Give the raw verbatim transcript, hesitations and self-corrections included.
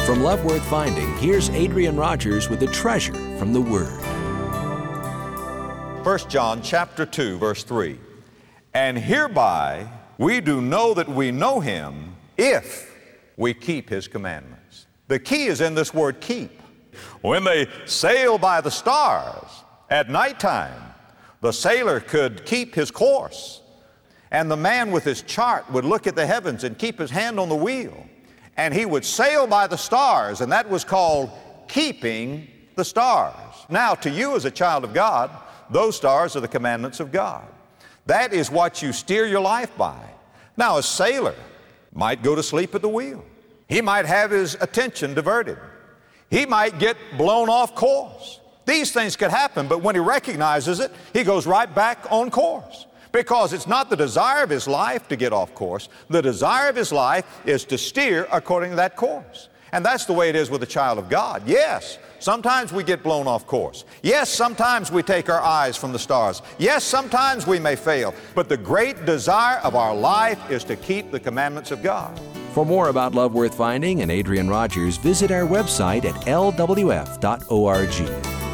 From Love Worth Finding, here's Adrian Rogers with a treasure from the Word. First John chapter two, verse three. And hereby we do know that we know Him if we keep His commandments. The key is in this word keep. When they sail by the stars at nighttime, the sailor could keep his course. And the man with his chart would look at the heavens and keep his hand on the wheel. And he would sail by the stars, and that was called keeping the stars. Now, to you as a child of God, those stars are the commandments of God. That is what you steer your life by. Now, a sailor might go to sleep at the wheel. He might have his attention diverted. He might get blown off course. These things could happen, but when he recognizes it, he goes right back on course. Because it's not the desire of his life to get off course. The desire of his life is to steer according to that course. And that's the way it is with a child of God. Yes, sometimes we get blown off course. Yes, sometimes we take our eyes from the stars. Yes, sometimes we may fail. But the great desire of our life is to keep the commandments of God. For more about Love Worth Finding and Adrian Rogers, visit our website at L W F dot org.